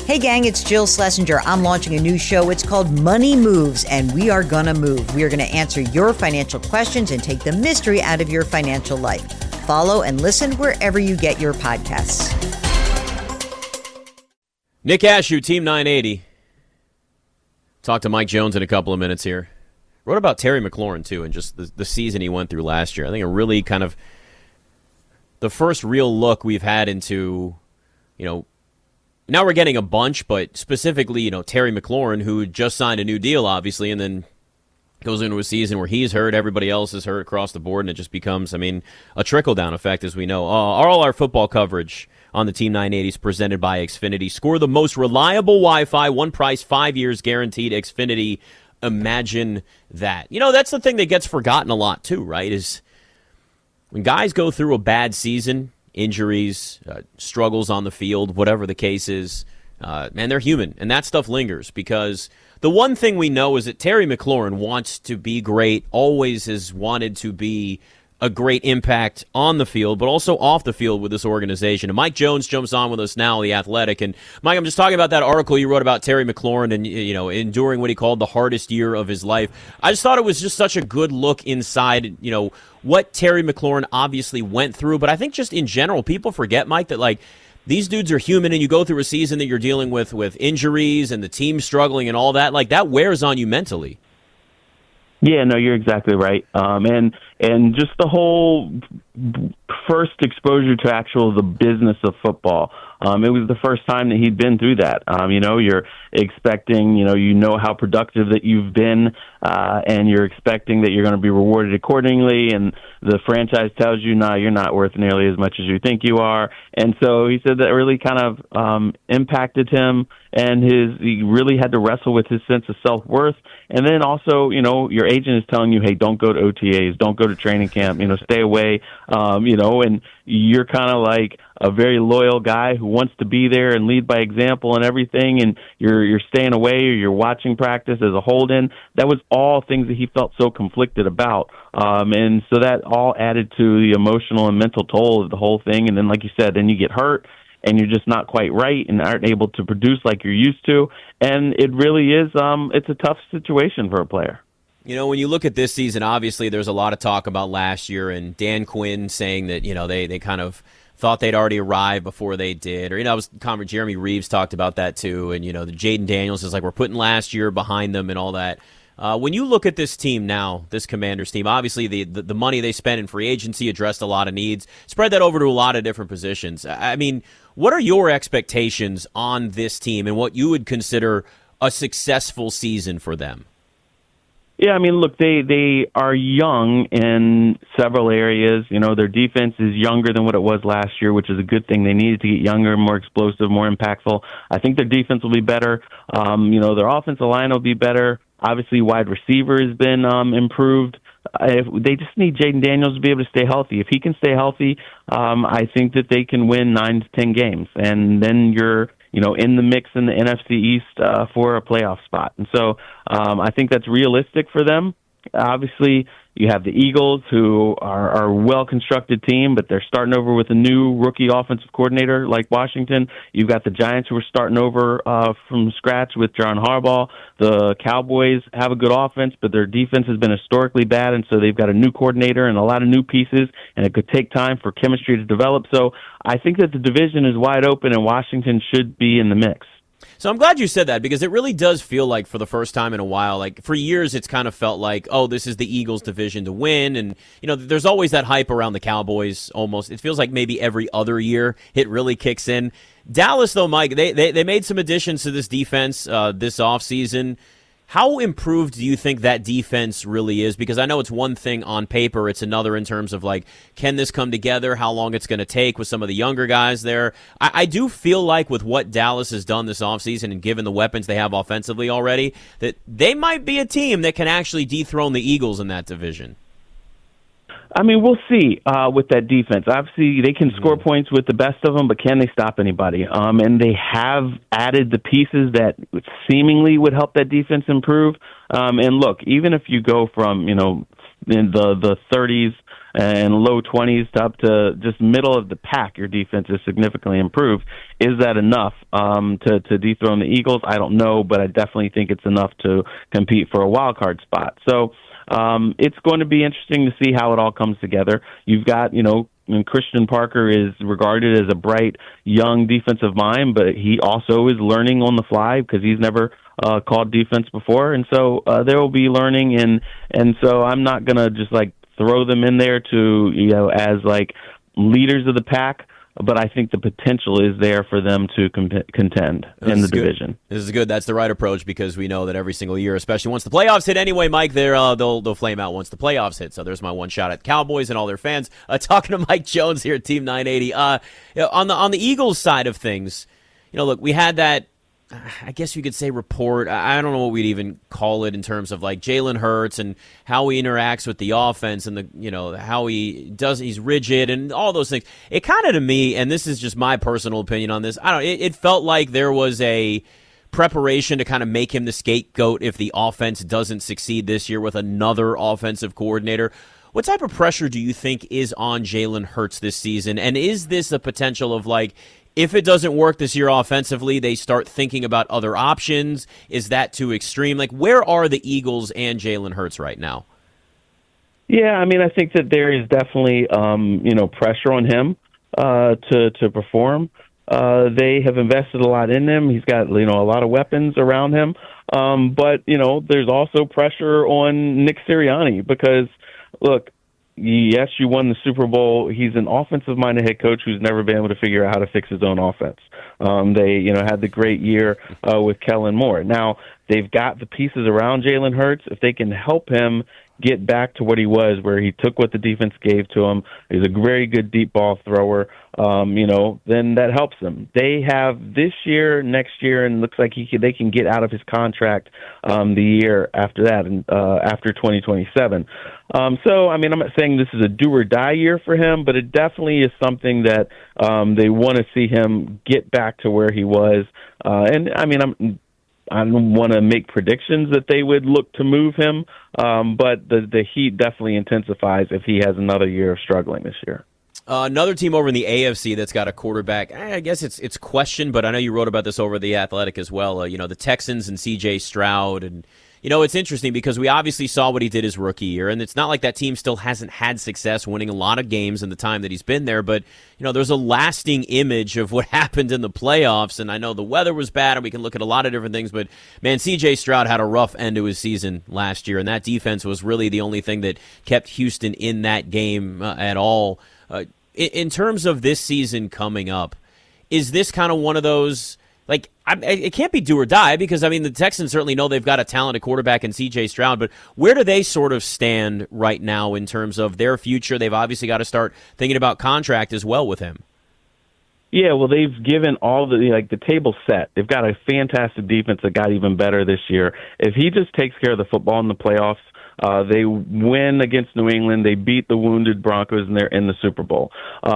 Hey gang, it's Jill Schlesinger. I'm launching a new show. It's called Money Moves, and we are gonna move. We are gonna answer your financial questions and take the mystery out of your financial life. Follow and listen wherever you get your podcasts. Nick Ashew, Team 980. Talk to Mike Jones in a couple of minutes here. Wrote about Terry McLaurin, too, and just the season he went through last year. I think a really kind of the first real look we've had into, now we're getting a bunch, but specifically, Terry McLaurin, who just signed a new deal, obviously, and then goes into a season where he's hurt, everybody else is hurt across the board, and it just becomes, a trickle-down effect, as we know. All our football coverage on the Team 980 is presented by Xfinity. Score the most reliable Wi-Fi, one price, 5 years guaranteed. Xfinity, imagine that. That's the thing that gets forgotten a lot, too, right, is when guys go through a bad season, injuries, struggles on the field, whatever the case is, man, they're human. And that stuff lingers because the one thing we know is that Terry McLaurin wants to be great, always has wanted to be a great impact on the field, but also off the field with this organization. And Mike Jones jumps on with us now, The Athletic. And Mike, I'm just talking about that article you wrote about Terry McLaurin and, enduring what he called the hardest year of his life. I just thought it was just such a good look inside, what Terry McLaurin obviously went through. But I think just in general, people forget, Mike, that these dudes are human and you go through a season that you're dealing with injuries and the team struggling and all that. That wears on you mentally. Yeah, no, you're exactly right. And just the whole first exposure to the business of football. It was the first time that he'd been through that. You're expecting, how productive that you've been, and you're expecting that you're going to be rewarded accordingly. And the franchise tells you, no, you're not worth nearly as much as you think you are. And so he said that really kind of impacted him, and he really had to wrestle with his sense of self-worth. And then also, your agent is telling you, hey, don't go to OTAs, don't go to training camp, stay away, and you're kind of like a very loyal guy who wants to be there and lead by example and everything, and you're staying away or you're watching practice as a hold-in. That was all things that he felt so conflicted about. And so that all added to the emotional and mental toll of the whole thing. And then, like you said, then you get hurt and you're just not quite right and aren't able to produce like you're used to. And it really is, it's a tough situation for a player. When you look at this season, obviously there's a lot of talk about last year and Dan Quinn saying that, they kind of thought they'd already arrived before they did. Or, Jeremy Reeves talked about that too. And, the Jaden Daniels is like, we're putting last year behind them and all that. When you look at this team now, this Commanders team, obviously the money they spent in free agency addressed a lot of needs, spread that over to a lot of different positions. What are your expectations on this team and what you would consider a successful season for them? Yeah, look, they are young in several areas. Their defense is younger than what it was last year, which is a good thing. They needed to get younger, more explosive, more impactful. I think their defense will be better. Their offensive line will be better. Obviously, wide receiver has been improved. They just need Jaden Daniels to be able to stay healthy. If he can stay healthy, I think that they can win 9 to 10 games. And then you're in the mix in the NFC East for a playoff spot. And so I think that's realistic for them. Obviously, you have the Eagles, who are a well-constructed team, but they're starting over with a new rookie offensive coordinator like Washington. You've got the Giants, who are starting over from scratch with John Harbaugh. The Cowboys have a good offense, but their defense has been historically bad, and so they've got a new coordinator and a lot of new pieces, and it could take time for chemistry to develop. So I think that the division is wide open, and Washington should be in the mix. So I'm glad you said that, because it really does feel like for the first time in a while, for years it's kind of felt like, oh, this is the Eagles' division to win. And, there's always that hype around the Cowboys almost. It feels like maybe every other year it really kicks in. Dallas, though, Mike, they made some additions to this defense this offseason. How improved do you think that defense really is? Because I know it's one thing on paper, it's another in terms of, can this come together, how long it's going to take with some of the younger guys there. I do feel like with what Dallas has done this offseason and given the weapons they have offensively already, that they might be a team that can actually dethrone the Eagles in that division. We'll see with that defense. Obviously, they can score points with the best of them, but can they stop anybody? And they have added the pieces that seemingly would help that defense improve. And look, even if you go from, in the 30s and low 20s to up to just middle of the pack, your defense is significantly improved. Is that enough to dethrone the Eagles? I don't know, but I definitely think it's enough to compete for a wild card spot. So it's going to be interesting to see how it all comes together. You've got, and Christian Parker is regarded as a bright, young defensive mind, but he also is learning on the fly because he's never called defense before. And so there will be learning, and so I'm not going to just throw them in there to, as leaders of the pack. But I think the potential is there for them to contend in the division. This is good. That's the right approach because we know that every single year, especially once the playoffs hit anyway, Mike, they'll flame out once the playoffs hit. So there's my one shot at Cowboys and all their fans. Talking to Mike Jones here at Team 980. On the Eagles side of things, look, we had that, I guess you could say report. I don't know what we'd even call it in terms of Jalen Hurts and how he interacts with the offense and how he's rigid and all those things. It kind of, to me, and this is just my personal opinion on this, it felt like there was a preparation to kind of make him the scapegoat if the offense doesn't succeed this year with another offensive coordinator. What type of pressure do you think is on Jalen Hurts this season? And is this a potential of if it doesn't work this year offensively, they start thinking about other options? Is that too extreme? Where are the Eagles and Jalen Hurts right now? Yeah, I think that there is definitely, pressure on him to perform. They have invested a lot in him. He's got, a lot of weapons around him. But, there's also pressure on Nick Sirianni because, look, yes, you won the Super Bowl. He's an offensive-minded head coach who's never been able to figure out how to fix his own offense. They, had the great year with Kellen Moore. Now, they've got the pieces around Jalen Hurts. If they can help him get back to what he was, where he took what the defense gave to him, he's a very good deep ball thrower, then that helps them. They have this year, next year, and it looks like they can get out of his contract the year after that, and after 2027. So, I'm not saying this is a do-or-die year for him, but it definitely is something that they want to see him get back to where he was. I don't want to make predictions that they would look to move him, but the heat definitely intensifies if he has another year of struggling this year. Another team over in the AFC that's got a quarterback, I guess it's questioned, but I know you wrote about this over The Athletic as well. The Texans and C.J. Stroud. And, it's interesting because we obviously saw what he did his rookie year, and it's not like that team still hasn't had success winning a lot of games in the time that he's been there. But, there's a lasting image of what happened in the playoffs, and I know the weather was bad, and we can look at a lot of different things. But, man, C.J. Stroud had a rough end to his season last year, and that defense was really the only thing that kept Houston in that game at all. In terms of this season coming up, is this kind of one of those, it can't be do or die because, the Texans certainly know they've got a talented quarterback in C.J. Stroud, but where do they sort of stand right now in terms of their future? They've obviously got to start thinking about contract as well with him. Yeah, well, they've given all the table set. They've got a fantastic defense that got even better this year. If he just takes care of the football in the playoffs, they win against New England. They beat the wounded Broncos, and they're in the Super Bowl.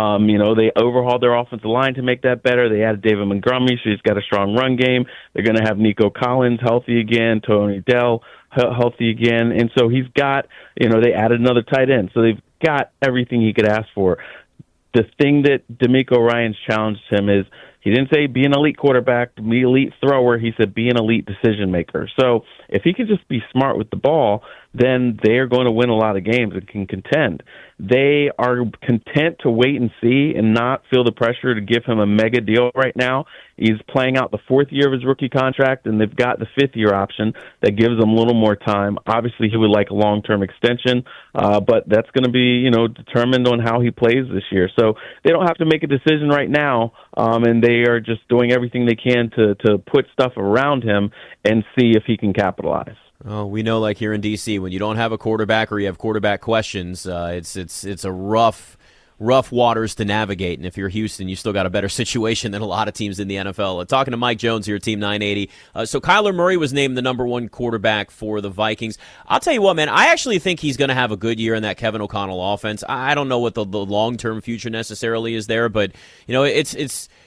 They overhauled their offensive line to make that better. They added David Montgomery, so he's got a strong run game. They're going to have Nico Collins healthy again, Tony Dell healthy again. And so he's got, they added another tight end. So they've got everything he could ask for. The thing that DeMeco Ryans challenged him is he didn't say be an elite quarterback, be an elite thrower. He said be an elite decision maker. So if he can just be smart with the ball, then they're going to win a lot of games and can contend. They are content to wait and see and not feel the pressure to give him a mega deal right now. He's playing out the fourth year of his rookie contract, and they've got the fifth-year option that gives him a little more time. Obviously, he would like a long-term extension, but that's going to be, determined on how he plays this year. So they don't have to make a decision right now, and they are just doing everything they can to put stuff around him and see if he can capitalize. Oh, we know, here in D.C., when you don't have a quarterback or you have quarterback questions, it's a rough waters to navigate. And if you're Houston, you still got a better situation than a lot of teams in the NFL. Talking to Mike Jones here, Team 980. So Kyler Murray was named the number one quarterback for the Vikings. I'll tell you what, man, I actually think he's going to have a good year in that Kevin O'Connell offense. I don't know what the long-term future necessarily is there, but, it's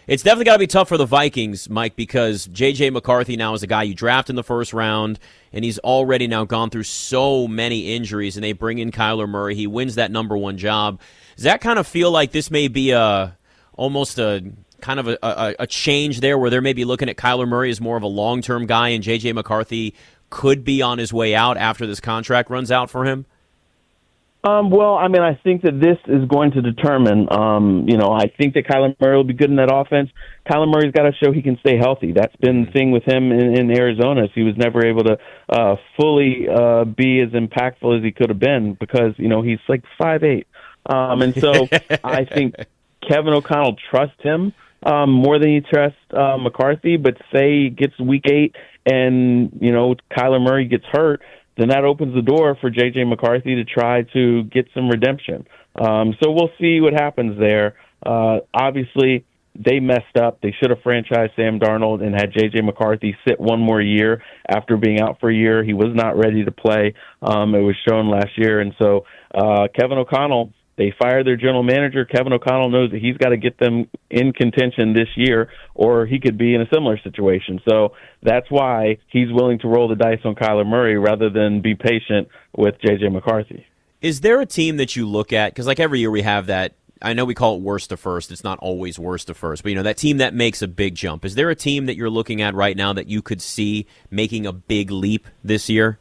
It's definitely got to be tough for the Vikings, Mike, because J.J. McCarthy now is a guy you draft in the first round, and he's already now gone through so many injuries, and they bring in Kyler Murray. He wins that number one job. Does that kind of feel like this may be almost a kind of a change there, where they're maybe looking at Kyler Murray as more of a long-term guy, and J.J. McCarthy could be on his way out after this contract runs out for him? Well, I mean, I think that this is going to determine, I think that Kyler Murray will be good in that offense. Kyler Murray's got to show he can stay healthy. That's been the thing with him in Arizona. He was never able to fully be as impactful as he could have been because, he's like 5'8". And so I think Kevin O'Connell trusts him more than he trusts McCarthy. But say he gets week 8 and, Kyler Murray gets hurt, then that opens the door for J.J. McCarthy to try to get some redemption. So we'll see what happens there. Obviously, they messed up. They should have franchised Sam Darnold and had J.J. McCarthy sit one more year after being out for a year. He was not ready to play. It was shown last year. And so Kevin O'Connell, they fired their general manager. Kevin O'Connell knows that he's got to get them in contention this year, or he could be in a similar situation. So that's why he's willing to roll the dice on Kyler Murray rather than be patient with J.J. McCarthy. Is there a team that you look at? Because like every year we have that, I know we call it worst to first. It's not always worst to first. But, that team that makes a big jump. Is there a team that you're looking at right now that you could see making a big leap this year?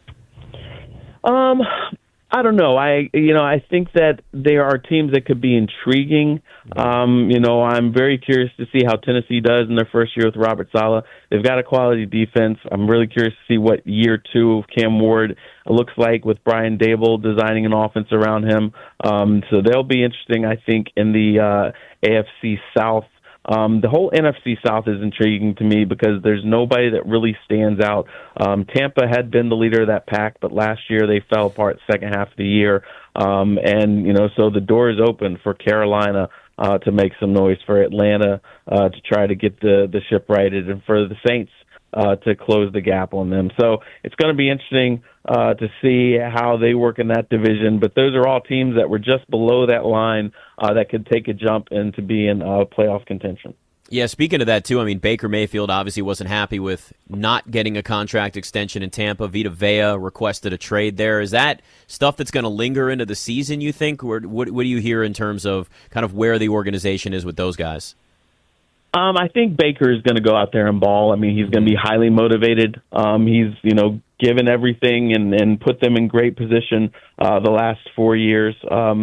I don't know. I think that there are teams that could be intriguing. I'm very curious to see how Tennessee does in their first year with Robert Saleh. They've got a quality defense. I'm really curious to see what year 2 of Cam Ward looks like with Brian Dable designing an offense around him. So they'll be interesting, I think, in the AFC South. The whole NFC South is intriguing to me because there's nobody that really stands out. Tampa had been the leader of that pack, but last year they fell apart second half of the year. So the door is open for Carolina to make some noise, for Atlanta to try to get the ship righted, and for the Saints to close the gap on them. So it's going to be interesting to see how they work in that division. But those are all teams that were just below that line that could take a jump into being playoff contention. Yeah, speaking of that, too, Baker Mayfield obviously wasn't happy with not getting a contract extension in Tampa. Vita Vea requested a trade there. Is that stuff that's going to linger into the season, you think? Or what do you hear in terms of kind of where the organization is with those guys? I think Baker is going to go out there and ball. He's going to be highly motivated. He's, given everything and put them in great position the last 4 years,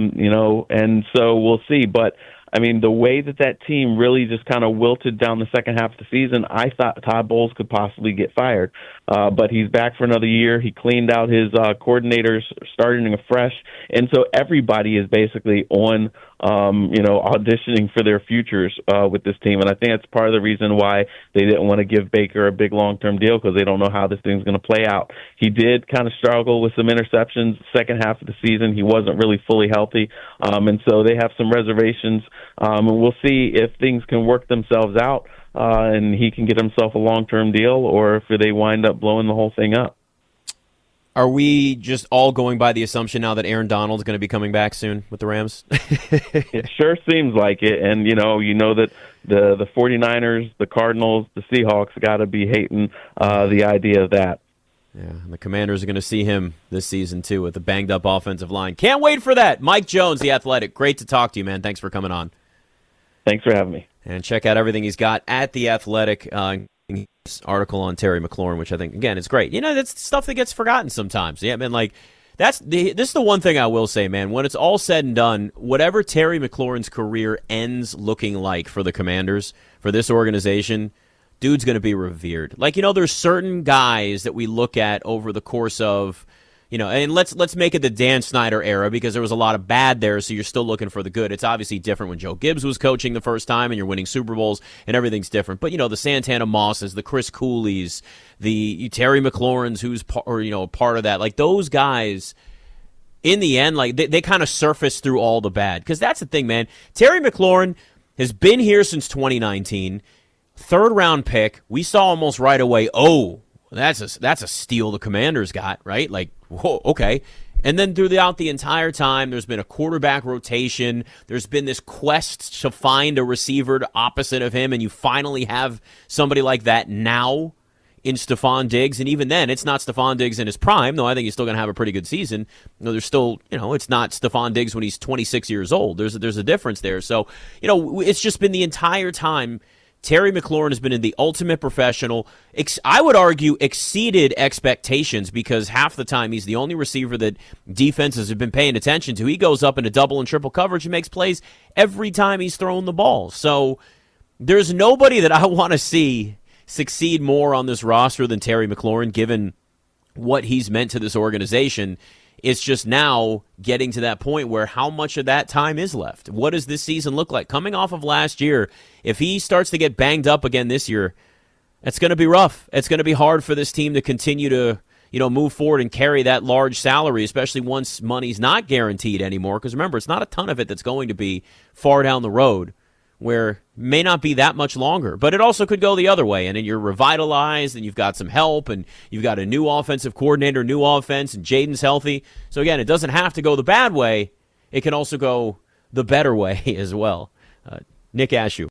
and so we'll see. But, the way that team really just kind of wilted down the second half of the season, I thought Todd Bowles could possibly get fired. But he's back for another year. He cleaned out his coordinators, starting afresh. And so everybody is basically on, auditioning for their futures with this team. And I think that's part of the reason why they didn't want to give Baker a big long-term deal, because they don't know how this thing's going to play out. He did kind of struggle with some interceptions second half of the season. He wasn't really fully healthy. And so they have some reservations. And we'll see if things can work themselves out and he can get himself a long-term deal, or if they wind up blowing the whole thing up. Are we just all going by the assumption now that Aaron Donald's going to be coming back soon with the Rams? It sure seems like it. And, that the 49ers, the Cardinals, the Seahawks got to be hating the idea of that. Yeah, and the Commanders are going to see him this season, too, with a banged-up offensive line. Can't wait for that. Mike Jones, The Athletic. Great to talk to you, man. Thanks for coming on. Thanks for having me. And check out everything he's got at The Athletic. Article on Terry McLaurin, which I think, again, is great. That's stuff that gets forgotten sometimes. Yeah, this is the one thing I will say, man. When it's all said and done, whatever Terry McLaurin's career ends looking like for the Commanders, for this organization, dude's going to be revered. There's certain guys that we look at over the course of, and let's make it the Dan Snyder era, because there was a lot of bad there, so you're still looking for the good. It's obviously different when Joe Gibbs was coaching the first time and you're winning Super Bowls and everything's different. But, the Santana Mosses, the Chris Coolies, the Terry McLaurins, who's part of that, those guys, in the end, they kind of surface through all the bad. Because that's the thing, man. Terry McLaurin has been here since 2019, third-round pick. We saw almost right away, that's a steal the Commanders got, right? Whoa, okay. And then throughout the entire time, there's been a quarterback rotation. There's been this quest to find a receiver opposite of him, and you finally have somebody like that now in Stephon Diggs. And even then, it's not Stephon Diggs in his prime, though I think he's still going to have a pretty good season. There's still, it's not Stephon Diggs when he's 26 years old. There's a difference there. So, it's just been the entire time Terry McLaurin has been in the ultimate professional. I would argue exceeded expectations, because half the time he's the only receiver that defenses have been paying attention to. He goes up into double and triple coverage and makes plays every time he's thrown the ball. So there's nobody that I want to see succeed more on this roster than Terry McLaurin, given what he's meant to this organization. It's just now getting to that point where how much of that time is left? What does this season look like? Coming off of last year, if he starts to get banged up again this year, it's going to be rough. It's going to be hard for this team to continue to, move forward and carry that large salary, especially once money's not guaranteed anymore. Because remember, it's not a ton of it that's going to be far down the road, where may not be that much longer. But it also could go the other way, and then you're revitalized, and you've got some help, and you've got a new offensive coordinator, new offense, and Jaden's healthy. So again, it doesn't have to go the bad way. It can also go the better way as well. Nick Ashew.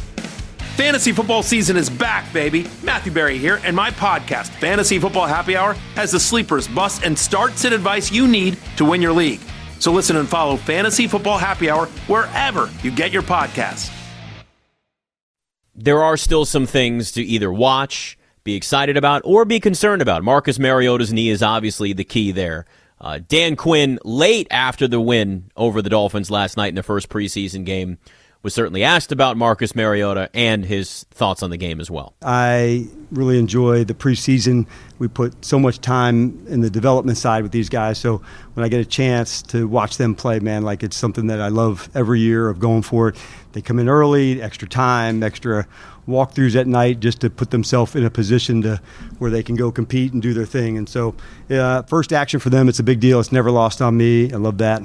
Fantasy football season is back, baby. Matthew Berry here, and my podcast, Fantasy Football Happy Hour, has the sleepers, busts, and starts and advice you need to win your league. So listen and follow Fantasy Football Happy Hour wherever you get your podcasts. There are still some things to either watch, be excited about, or be concerned about. Marcus Mariota's knee is obviously the key there. Dan Quinn, late after the win over the Dolphins last night in the first preseason game, was certainly asked about Marcus Mariota and his thoughts on the game as well. I really enjoy the preseason. We put so much time in the development side with these guys, so when I get a chance to watch them play, man, like it's something that I love every year of going for it. They come in early, extra time, extra walkthroughs at night just to put themselves in a position to where they can go compete and do their thing. And so first action for them, it's a big deal. It's never lost on me. I love that.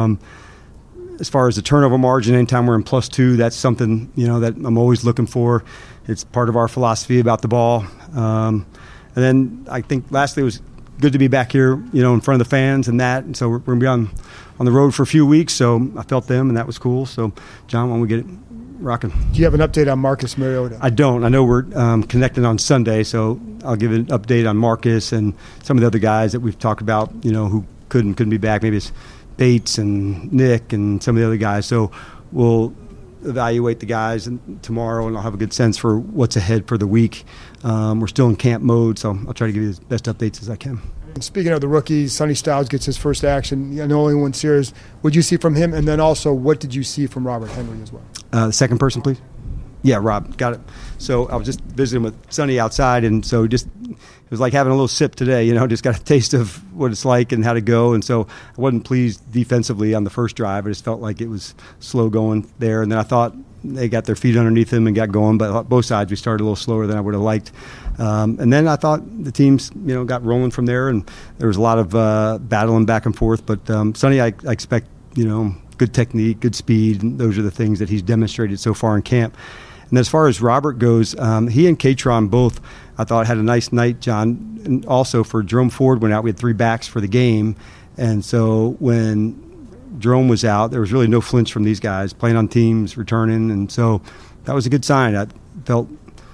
As far as the turnover margin, anytime we're in +2, that's something, that I'm always looking for. It's part of our philosophy about the ball. And then I think lastly, it was good to be back here, in front of the fans and that. And so we're going to be on the road for a few weeks, so I felt them, and that was cool. So, John, why don't we get it rocking? Do you have an update on Marcus Mariota? I don't. I know we're connecting on Sunday, so I'll give an update on Marcus and some of the other guys that we've talked about, who couldn't be back. Maybe it's Bates and Nick and some of the other guys. So we'll evaluate the guys tomorrow, and I'll have a good sense for what's ahead for the week. We're still in camp mode, so I'll try to give you the best updates as I can. Speaking of the rookies, Sonny Styles gets his first action. I know only one series. What did you see from him? And then also, what did you see from Robert Henry as well? The second person, please. Yeah, Rob, got it. So I was just visiting with Sonny outside, and so it was like having a little sip today, just got a taste of what it's like and how to go. And so I wasn't pleased defensively on the first drive. I just felt like it was slow going there. And then I thought they got their feet underneath them and got going, but both sides we started a little slower than I would have liked. And then I thought the teams, got rolling from there, and there was a lot of battling back and forth. But Sonny, I expect, good technique, good speed, and those are the things that he's demonstrated so far in camp. And as far as Robert goes, he and Katron both, I thought, had a nice night, John. And also for Jerome Ford went out. We had 3 backs for the game. And so when Jerome was out, there was really no flinch from these guys, playing on teams, returning. And so that was a good sign. I felt,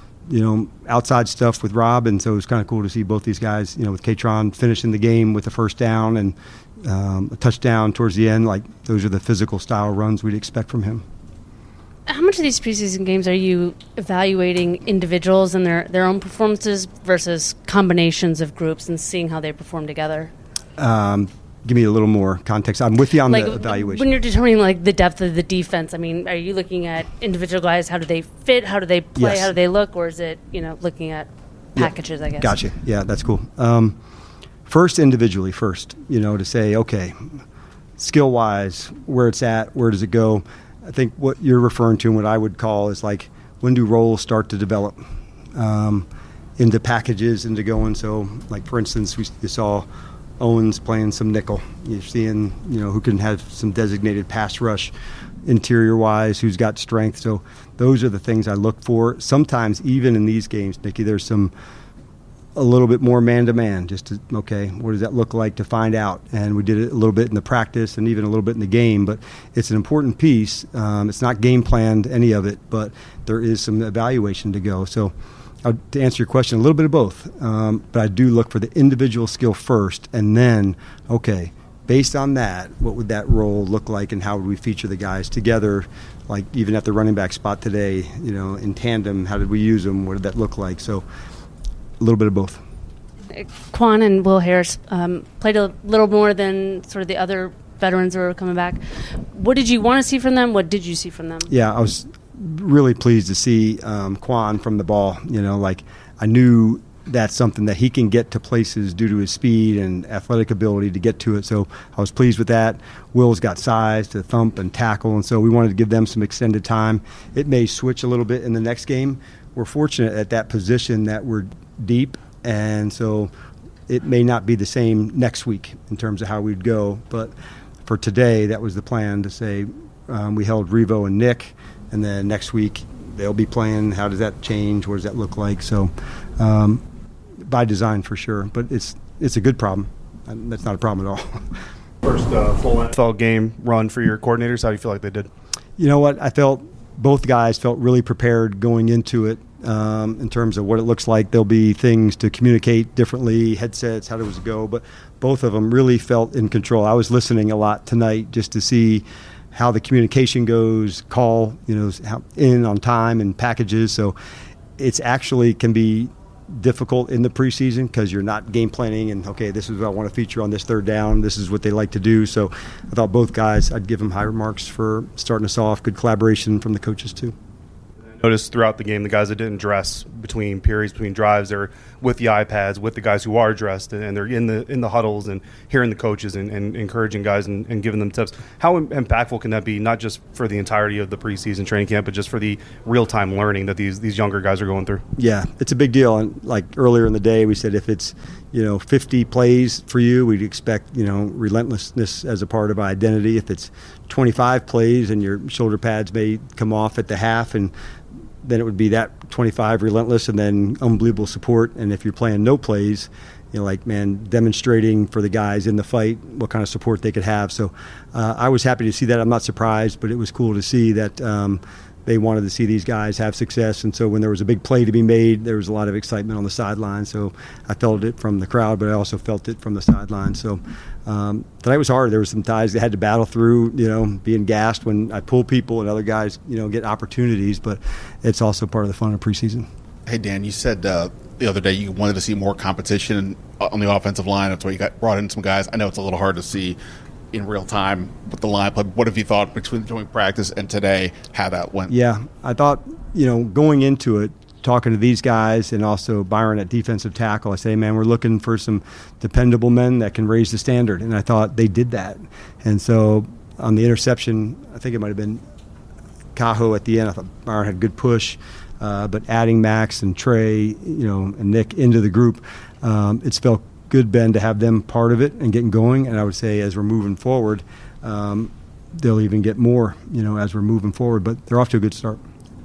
outside stuff with Rob. And so it was kind of cool to see both these guys, with Katron finishing the game with a first down and a touchdown towards the end. Like, those are the physical style runs we'd expect from him. How much of these preseason games are you evaluating individuals and their own performances versus combinations of groups and seeing how they perform together? Give me a little more context. I'm with you on the evaluation. When you're determining the depth of the defense, are you looking at individual guys? How do they fit? How do they play? Yes. How do they look? Or is it looking at packages? I guess. Gotcha. Yeah, that's cool. First, individually, to say, okay, skill wise, where it's at, where does it go? I think what you're referring to and what I would call is when do roles start to develop into packages, into going. So, for instance, you saw Owens playing some nickel. You're seeing, who can have some designated pass rush interior-wise, who's got strength. So those are the things I look for. Sometimes even in these games, Nicky, there's some a little bit more man-to-man, just to, okay, what does that look like to find out? And we did it a little bit in the practice and even a little bit in the game, but it's an important piece. It's not game planned, any of it, but there is some evaluation to go. So to answer your question, a little bit of both, but I do look for the individual skill first, and then, okay, based on that, what would that role look like and how would we feature the guys together, like even at the running back spot today, in tandem, how did we use them, what did that look like? So a little bit of both. Quan and Will Harris played a little more than sort of the other veterans who were coming back. What did you want to see from them? What did you see from them? Yeah, I was really pleased to see Quan from the ball. I knew that's something that he can get to places due to his speed and athletic ability to get to it. So I was pleased with that. Will's got size to thump and tackle, and so we wanted to give them some extended time. It may switch a little bit in the next game. We're fortunate at that position that we're deep, and so it may not be the same next week in terms of how we'd go. But for today, that was the plan, to say we held Revo and Nick, and then next week they'll be playing. How does that change? What does that look like? So by design for sure, but it's a good problem. That's not a problem at all. First full NFL game run for your coordinators. How do you feel like they did? You know what? I felt both guys felt really prepared going into it in terms of what it looks like. There'll be things to communicate differently, headsets, how does it go, but both of them really felt in control. I was listening a lot tonight just to see how the communication goes, call, how in on time and packages. So it's actually can be difficult in the preseason because you're not game planning and, okay, this is what I want to feature on this third down. This is what they like to do. So I thought both guys, I'd give them high marks for starting us off. Good collaboration from the coaches too. Noticed throughout the game the guys that didn't dress between periods, between drives, they're with the iPads, with the guys who are dressed, and they're in the huddles and hearing the coaches and encouraging guys and giving them tips. How impactful can that be, not just for the entirety of the preseason training camp, but just for the real-time learning that these younger guys are going through? Yeah, it's a big deal. And like earlier in the day, we said if it's 50 plays for you, we'd expect relentlessness as a part of identity. If it's 25 plays and your shoulder pads may come off at the half, and then it would be that 25 relentless and then unbelievable support. And if you're playing no plays, demonstrating for the guys in the fight what kind of support they could have. So I was happy to see that. I'm not surprised, but it was cool to see that they wanted to see these guys have success. And so when there was a big play to be made, there was a lot of excitement on the sideline. So I felt it from the crowd, but I also felt it from the sideline. So tonight was hard. There were some ties that had to battle through, being gassed when I pull people and other guys, get opportunities. But it's also part of the fun of preseason. Hey, Dan, you said the other day you wanted to see more competition on the offensive line. That's why you brought in some guys. I know it's a little hard to see in real time with the line, but what have you thought between practice and today, how that went? Yeah, I thought, going into it, talking to these guys and also Byron at defensive tackle, I say, man, we're looking for some dependable men that can raise the standard. And I thought they did that. And so on the interception, I think it might have been Cajo at the end. I thought Byron had good push. But adding Max and Trey, and Nick into the group, it's felt good, Ben, to have them part of it and getting going. And I would say as we're moving forward, they'll even get more, as we're moving forward. But they're off to a good start.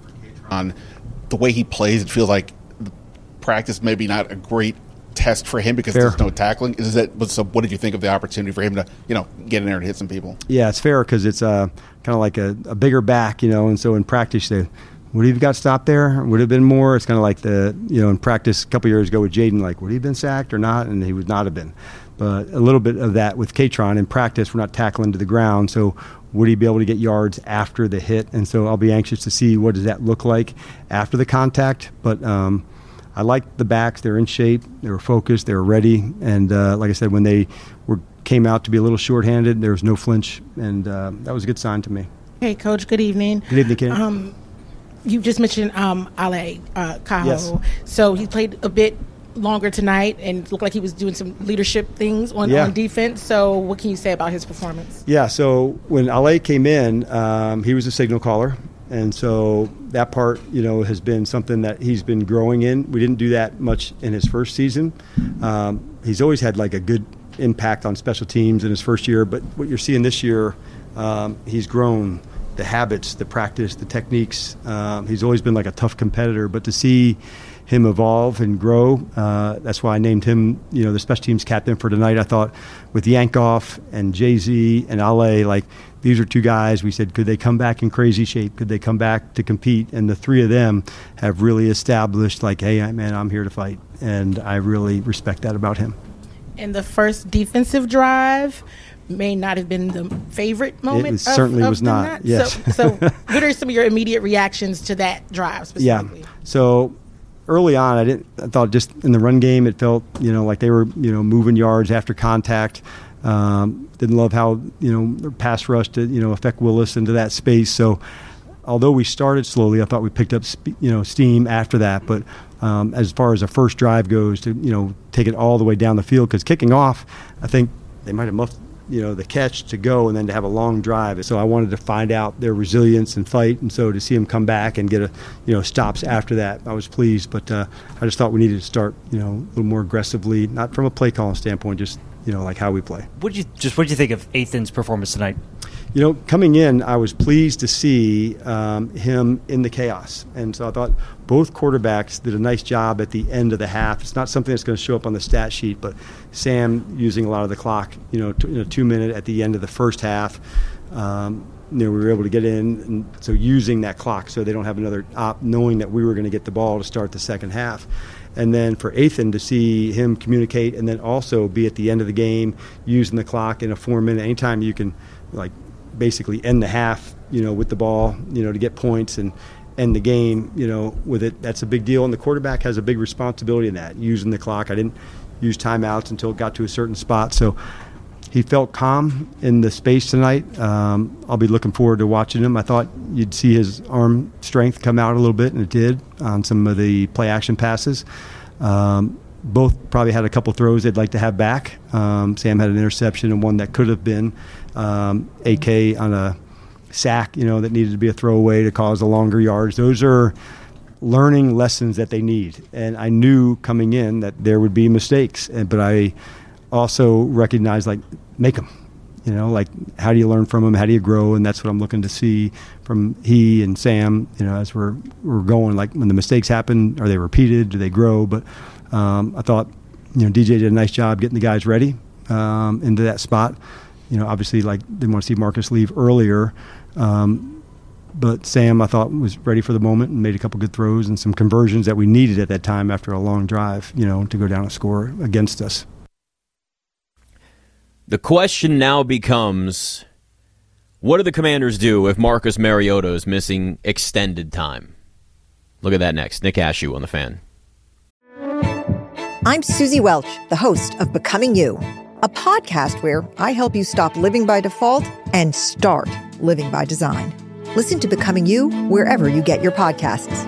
On the way he plays, it feels like practice maybe not a great test for him because there's no tackling. So what did you think of the opportunity for him to, get in there and hit some people? Yeah, it's fair because it's kind of like a bigger back, and so in practice would he have got stopped there? Would it have been more? It's kind of like in practice a couple years ago with Jaden, like, would he have been sacked or not? And he would not have been. But a little bit of that with Katron. In practice, we're not tackling to the ground, so would he be able to get yards after the hit? And so I'll be anxious to see what does that look like after the contact. But I like the backs. They're in shape. They were focused. They were ready. And like I said, when they came out to be a little shorthanded, there was no flinch. And that was a good sign to me. Hey, Coach, good evening. Good evening, Ken. You just mentioned Ale Cajo. Yes. So he played a bit longer tonight and looked like he was doing some leadership things on defense. So what can you say about his performance? Yeah, so when Ale came in, he was a signal caller. And so that part, has been something that he's been growing in. We didn't do that much in his first season. He's always had like a good impact on special teams in his first year. But what you're seeing this year, he's grown. The habits, the practice, the techniques. He's always been like a tough competitor, but to see him evolve and grow. That's why I named him, the special teams captain for tonight. I thought with Yankoff and Jay-Z and Ale, like, these are two guys, we said, could they come back in crazy shape? Could they come back to compete? And the three of them have really established, like, hey, man, I'm here to fight. And I really respect that about him. And the first defensive drive may not have been the favorite moment. It certainly was not. Yes. So what are some of your immediate reactions to that drive specifically? Yeah. So early on, I thought just in the run game, it felt, like they were, moving yards after contact. Didn't love how, their pass rush to, affect Willis into that space. So although we started slowly, I thought we picked up, steam after that. But as far as a first drive goes, to, take it all the way down the field, because kicking off, I think they might have muffed, the catch to go and then to have a long drive. So I wanted to find out their resilience and fight. And so to see them come back and get stops after that, I was pleased. But I just thought we needed to start, a little more aggressively, not from a play calling standpoint, just, like how we play. What did you think of Ethan's performance tonight? Coming in, I was pleased to see him in the chaos. And so I thought both quarterbacks did a nice job at the end of the half. It's not something that's going to show up on the stat sheet, but Sam using a lot of the clock, 2 minute at the end of the first half. We were able to get in, and so using that clock so they don't have another op, knowing that we were going to get the ball to start the second half. And then for Ethan to see him communicate and then also be at the end of the game using the clock in a 4 minute, anytime you can basically end the half, with the ball, to get points and end the game, with it, that's a big deal. And the quarterback has a big responsibility in that, using the clock. I didn't use timeouts until it got to a certain spot. So he felt calm in the space tonight. I'll be looking forward to watching him. I thought you'd see his arm strength come out a little bit, and it did on some of the play action passes. Both probably had a couple throws they'd like to have back. Sam had an interception and one that could have been AK on a sack, that needed to be a throwaway to cause a longer yards. Those are learning lessons that they need. And I knew coming in that there would be mistakes, but I also recognized, make them. How do you learn from them? How do you grow? And that's what I'm looking to see from he and Sam, as we're going, when the mistakes happen, are they repeated? Do they grow? But I thought, DJ did a nice job getting the guys ready into that spot. Obviously, didn't want to see Marcus leave earlier. But Sam, I thought, was ready for the moment and made a couple good throws and some conversions that we needed at that time after a long drive, to go down and score against us. The question now becomes, what do the Commanders do if Marcus Mariota is missing extended time? Look at that next. Nick Ashew on The Fan. I'm Susie Welch, the host of Becoming You, a podcast where I help you stop living by default and start living by design. Listen to Becoming You wherever you get your podcasts.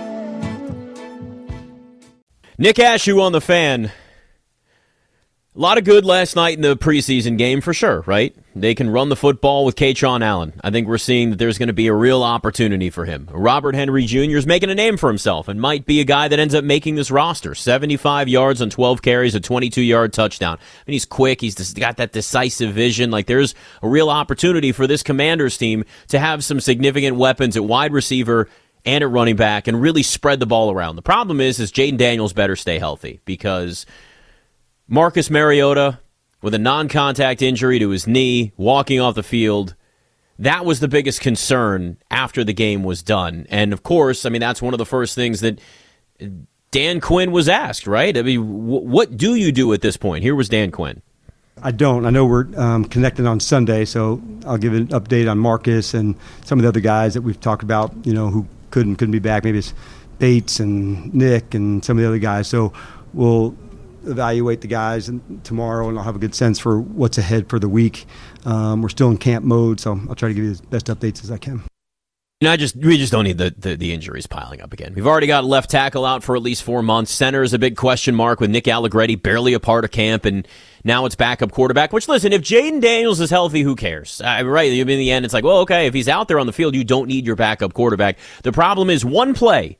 Nick Ashew on The Fan. A lot of good last night in the preseason game, for sure, right? They can run the football with K'Chon Allen. I think we're seeing that there's going to be a real opportunity for him. Robert Henry Jr. is making a name for himself and might be a guy that ends up making this roster. 75 yards on 12 carries, a 22-yard touchdown. He's quick. He's got that decisive vision. There's a real opportunity for this Commanders team to have some significant weapons at wide receiver and at running back and really spread the ball around. The problem is Jaden Daniels better stay healthy, because Marcus Mariota, with a non-contact injury to his knee, walking off the field, that was the biggest concern after the game was done. And, of course, that's one of the first things that Dan Quinn was asked, right? What do you do at this point? Here was Dan Quinn. I don't. I know we're connecting on Sunday, so I'll give an update on Marcus and some of the other guys that we've talked about, who couldn't be back. Maybe it's Bates and Nick and some of the other guys. So we'll evaluate the guys tomorrow, and I'll have a good sense for what's ahead for the week. We're still in camp mode, so I'll try to give you the best updates as I can. We just don't need the injuries piling up again. We've already got left tackle out for at least 4 months. Center is a big question mark with Nick Allegretti barely a part of camp, and now it's backup quarterback. Which, listen, if Jaden Daniels is healthy, who cares? Right? In the end, it's okay, if he's out there on the field, you don't need your backup quarterback. The problem is one play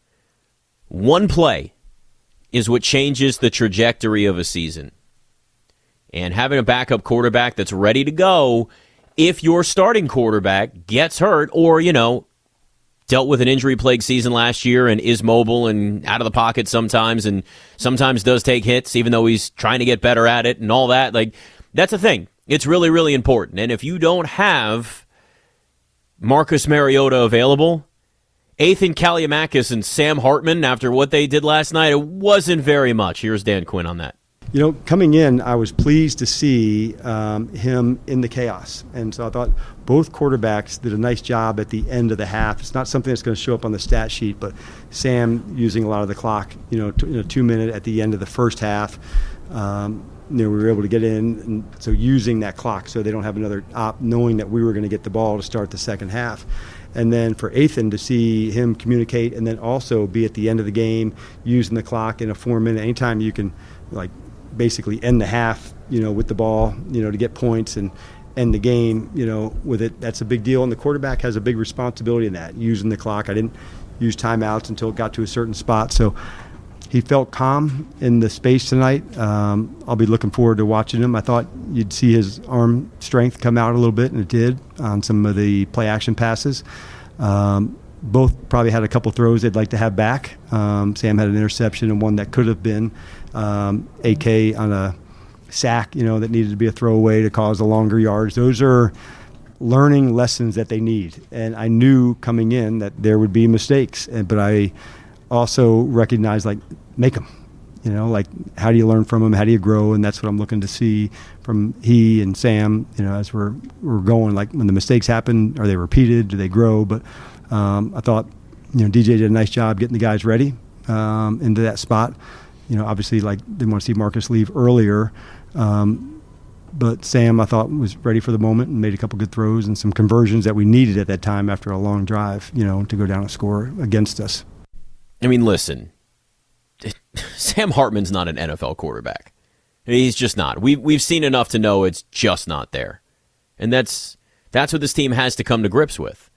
is what changes the trajectory of a season. And having a backup quarterback that's ready to go if your starting quarterback gets hurt or, dealt with an injury-plagued season last year and is mobile and out of the pocket sometimes and sometimes does take hits, even though he's trying to get better at it and all that. Like, that's a thing. It's really, really important. And if you don't have Marcus Mariota available, Ethan Kaliamakis and Sam Hartman, after what they did last night, it wasn't very much. Here's Dan Quinn on that. Coming in, I was pleased to see him in the chaos. And so I thought both quarterbacks did a nice job at the end of the half. It's not something that's going to show up on the stat sheet, but Sam using a lot of the clock, 2 minute at the end of the first half. We were able to get in, and so using that clock so they don't have another op, knowing that we were going to get the ball to start the second half. And then for Ethan to see him communicate and then also be at the end of the game using the clock in a 4 minute, anytime you can basically end the half, with the ball, to get points and end the game, with it, that's a big deal. And the quarterback has a big responsibility in that, using the clock. I didn't use timeouts until it got to a certain spot. So he felt calm in the space tonight. I'll be looking forward to watching him. I thought you'd see his arm strength come out a little bit, and it did on some of the play-action passes. Both probably had a couple throws they'd like to have back. Sam had an interception and one that could have been AK on a sack, that needed to be a throwaway to cause a longer yards. Those are learning lessons that they need. And I knew coming in that there would be mistakes, but I also recognized, make them. How do you learn from them? How do you grow? And that's what I'm looking to see from he and Sam, as we're going. When the mistakes happen, are they repeated? Do they grow? But I thought, DJ did a nice job getting the guys ready into that spot. Obviously, didn't want to see Marcus leave earlier. But Sam, I thought, was ready for the moment and made a couple good throws and some conversions that we needed at that time after a long drive, to go down and score against us. I mean, listen, Sam Hartman's not an NFL quarterback. He's just not. We've seen enough to know it's just not there. And that's what this team has to come to grips with.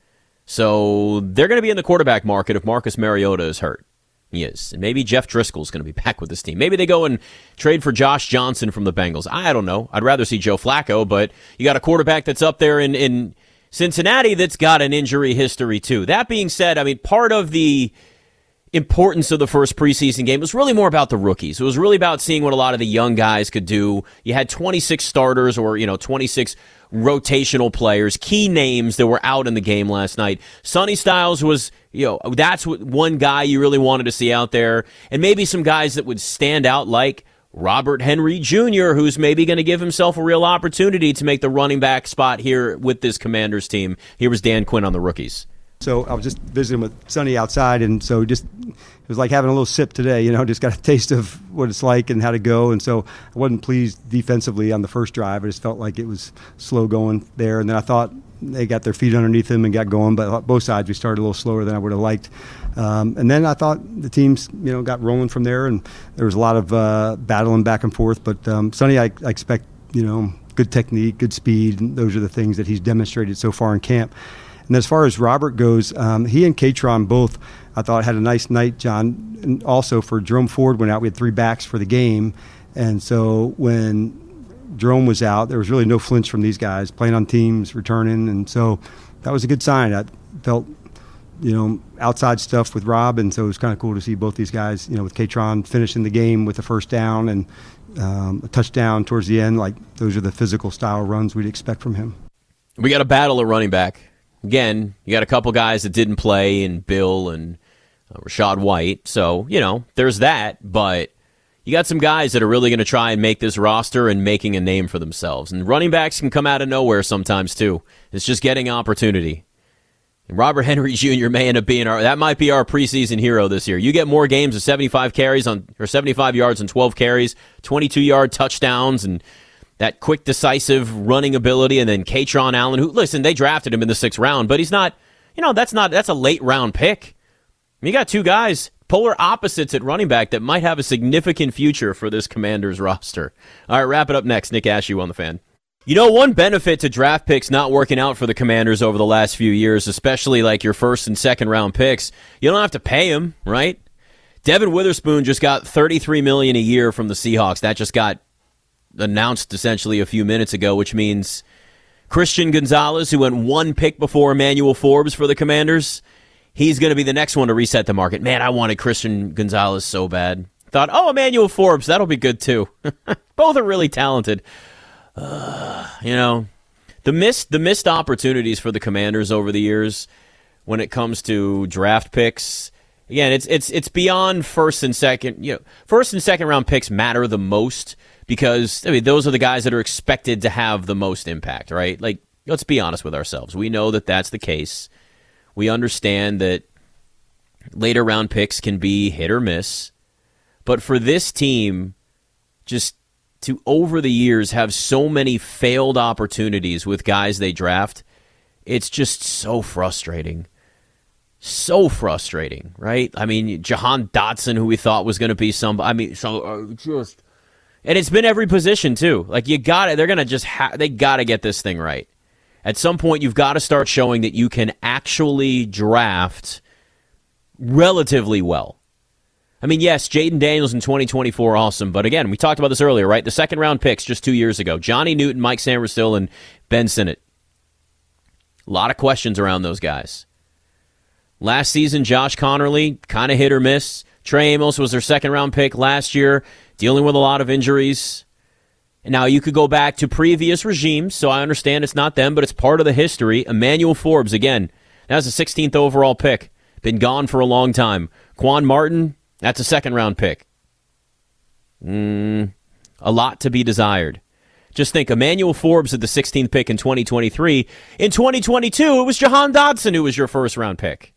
So they're going to be in the quarterback market if Marcus Mariota is hurt. He is. And maybe Jeff Driscoll's going to be back with this team. Maybe they go and trade for Josh Johnson from the Bengals. I don't know. I'd rather see Joe Flacco, but you got a quarterback that's up there in Cincinnati that's got an injury history too. That being said, I mean, part of the importance of the first preseason game was really more about the rookies. It was really about seeing what a lot of the young guys could do. You had 26 starters or, 26 rotational players, key names that were out in the game last night. Sonny Styles was, that's what one guy you really wanted to see out there. And maybe some guys that would stand out like Robert Henry Jr., who's maybe going to give himself a real opportunity to make the running back spot here with this Commanders team. Here was Dan Quinn on the rookies. So I was just visiting with Sonny outside, and so it was like having a little sip today, just got a taste of what it's like and how to go. And so I wasn't pleased defensively on the first drive. I just felt like it was slow going there. And then I thought they got their feet underneath them and got going, but both sides we started a little slower than I would have liked. And then I thought the teams, got rolling from there, and there was a lot of battling back and forth. But Sonny, I expect, good technique, good speed, and those are the things that he's demonstrated so far in camp. And as far as Robert goes, he and Katron both, I thought, had a nice night, John. And also for Jerome Ford went out. We had 3 backs for the game. And so when Jerome was out, there was really no flinch from these guys, playing on teams, returning. And so that was a good sign. I felt, outside stuff with Rob. And so it was kind of cool to see both these guys, with Katron finishing the game with the first down and a touchdown towards the end. Those are the physical style runs we'd expect from him. We got a battle at running back. Again, you got a couple guys that didn't play, and Bill and Rashad White. So, there's that. But you got some guys that are really going to try and make this roster and making a name for themselves. And running backs can come out of nowhere sometimes, too. It's just getting opportunity. And Robert Henry Jr. may end up being that might be our preseason hero this year. You get more games of 75 yards on 12 carries, 22-yard touchdowns, and that quick, decisive running ability, and then Katron Allen, who, listen, they drafted him in the 6th round, but he's not, that's a late-round pick. You got 2 guys, polar opposites at running back, that might have a significant future for this Commanders roster. All right, wrap it up next. Nick Ashew on the Fan. One benefit to draft picks not working out for the Commanders over the last few years, especially like your 1st and 2nd round picks, you don't have to pay them, right? Devin Witherspoon just got $33 million a year from the Seahawks. That just got announced essentially a few minutes ago, which means Christian Gonzalez, who went 1 pick before Emmanuel Forbes for the Commanders, he's going to be the next one to reset the market. Man, I wanted Christian Gonzalez so bad. Thought, Emmanuel Forbes, that'll be good too. Both are really talented. The missed opportunities for the Commanders over the years when it comes to draft picks. Again, it's beyond first and second. First and second round picks matter the most because those are the guys that are expected to have the most impact, right? Like, let's be honest with ourselves. We know that that's the case. We understand that later round picks can be hit or miss. But for this team, just to over the years have so many failed opportunities with guys they draft, it's just so frustrating. So frustrating, right? I mean, Jahan Dotson, who we thought was going to be and it's been every position too. Like they got to get this thing right. At some point, you've got to start showing that you can actually draft relatively well. I mean, yes, Jaden Daniels in 2024, awesome. But again, we talked about this earlier, right? The second-round picks just 2 years ago. Johnny Newton, Mike Sainristil, and Ben Sinnott. A lot of questions around those guys. Last season, Josh Connerly, kind of hit or miss. Trey Amos was their second-round pick last year, dealing with a lot of injuries. And now you could go back to previous regimes, so I understand it's not them, but it's part of the history. Emmanuel Forbes, again, that was the 16th overall pick. Been gone for a long time. Quan Martin, that's a second-round pick. A lot to be desired. Just think, Emmanuel Forbes at the 16th pick in 2023. In 2022, it was Jahan Dotson who was your first-round pick.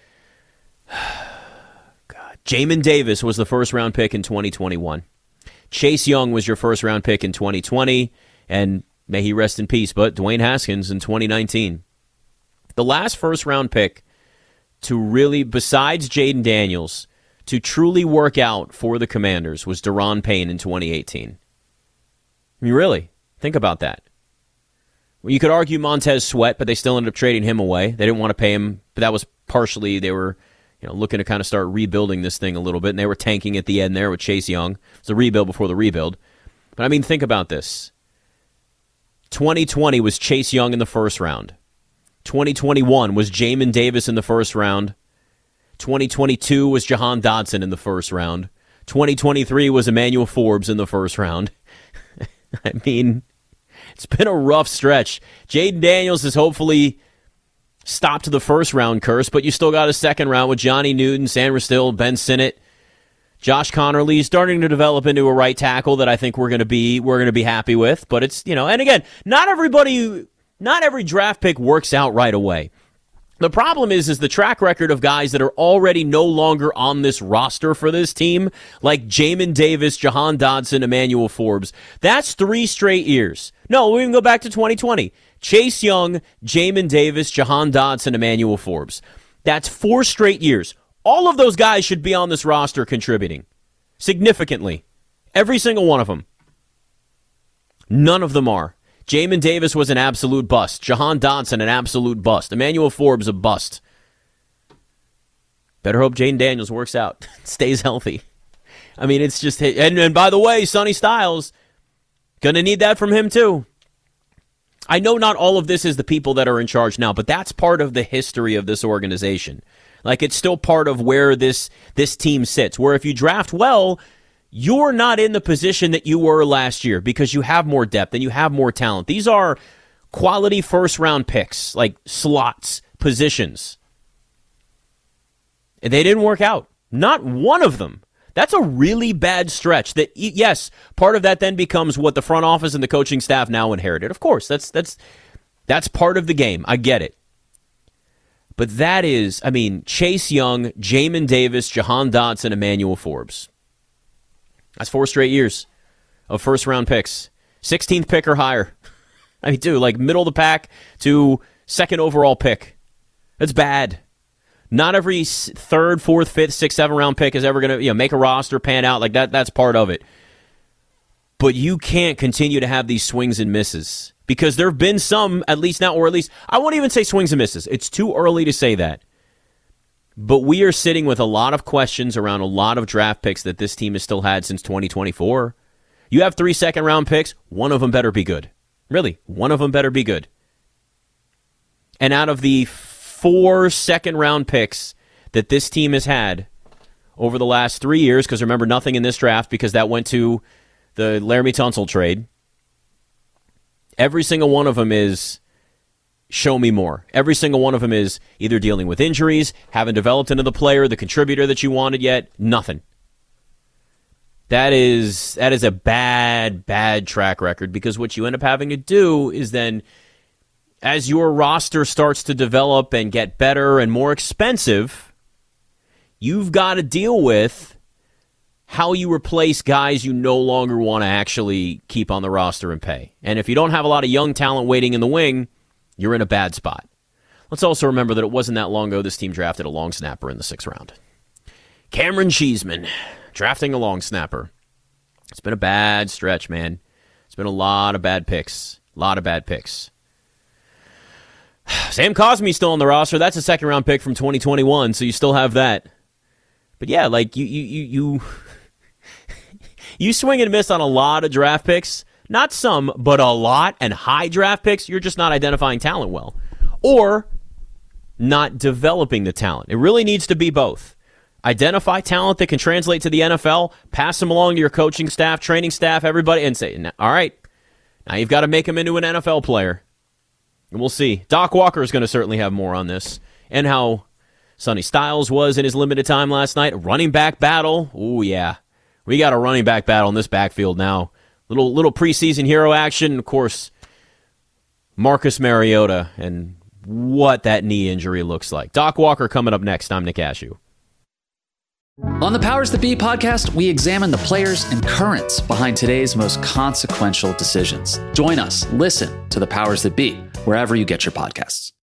God. Jamin Davis was the first-round pick in 2021. Chase Young was your first-round pick in 2020, and may he rest in peace, but Dwayne Haskins in 2019. The last first-round pick to really, besides Jaden Daniels, to truly work out for the Commanders was Daron Payne in 2018. I mean, really, think about that. Well, you could argue Montez Sweat, but they still ended up trading him away. They didn't want to pay him, but that was partially they were looking to kind of start rebuilding this thing a little bit, and they were tanking at the end there with Chase Young. It was a rebuild before the rebuild. But, I mean, think about this. 2020 was Chase Young in the first round. 2021 was Jamin Davis in the first round. 2022 was Jahan Dotson in the first round. 2023 was Emmanuel Forbes in the first round. I mean, it's been a rough stretch. Jaden Daniels has hopefully stopped the first round curse, but you still got a second round with Johnny Newton, Sainristil, Ben Sinnott, Josh Connerly starting to develop into a right tackle that I think we're going to be happy with. But it's and again, not every draft pick works out right away. The problem is the track record of guys that are already no longer on this roster for this team, like Jamin Davis, Jahan Dotson, Emmanuel Forbes. That's 3 straight years. No, we can go back to 2020. Chase Young, Jamin Davis, Jahan Dotson, Emmanuel Forbes. That's 4 straight years. All of those guys should be on this roster contributing significantly. Every single one of them. None of them are. Jamin Davis was an absolute bust. Jahan Dotson, an absolute bust. Emmanuel Forbes, a bust. Better hope Jaden Daniels works out, stays healthy. I mean, it's just... And by the way, Sonny Styles, going to need that from him too. I know not all of this is the people that are in charge now, but that's part of the history of this organization. Like, it's still part of where this team sits, where if you draft well, you're not in the position that you were last year because you have more depth and you have more talent. These are quality first-round picks, like slots, positions. And they didn't work out. Not one of them. That's a really bad stretch. That, yes, part of that then becomes what the front office and the coaching staff now inherited. Of course, that's part of the game. I get it. But that is, I mean, Chase Young, Jamin Davis, Jahan Dotson, Emmanuel Forbes. That's 4 straight years of first-round picks. 16th pick or higher. I mean, dude, like middle of the pack to second overall pick. That's bad. Not every 3rd, 4th, 5th, 6th, 7th round pick is ever going to make a roster, pan out. Like that's part of it. But you can't continue to have these swings and misses because there have been some, at least now, or at least, I won't even say swings and misses. It's too early to say that. But we are sitting with a lot of questions around a lot of draft picks that this team has still had since 2024. You have 3 second-round picks. One of them better be good. Really, one of them better be good. And out of the 4 second-round picks that this team has had over the last 3 years, because remember, nothing in this draft because that went to the Laramie Tunsil trade. Every single one of them is show me more. Every single one of them is either dealing with injuries, haven't developed into the player, the contributor that you wanted yet, nothing. That is a bad track record, because what you end up having to do is then, as your roster starts to develop and get better and more expensive, you've got to deal with how you replace guys you no longer want to actually keep on the roster and pay. And if you don't have a lot of young talent waiting in the wing, you're in a bad spot. Let's also remember that it wasn't that long ago this team drafted a long snapper in the 6th round. Cameron Cheeseman, drafting a long snapper. It's been a bad stretch, man. It's been a lot of bad picks. Sam Cosmi's still on the roster. That's a 2nd-round pick from 2021, so you still have that. But yeah, like you swing and miss on a lot of draft picks. Not some, but a lot, and high draft picks. You're just not identifying talent well, or not developing the talent. It really needs to be both. Identify talent that can translate to the NFL, pass them along to your coaching staff, training staff, everybody, and say, all right, now you've got to make them into an NFL player. And we'll see. Doc Walker is going to certainly have more on this, and how Sonny Styles was in his limited time last night. Running back battle. Oh, yeah. We got a running back battle in this backfield now. Little preseason hero action. Of course, Marcus Mariota and what that knee injury looks like. Doc Walker coming up next. I'm Nick Ashew. On the Powers That Be podcast, we examine the players and currents behind today's most consequential decisions. Join us. Listen to the Powers That Be wherever you get your podcasts.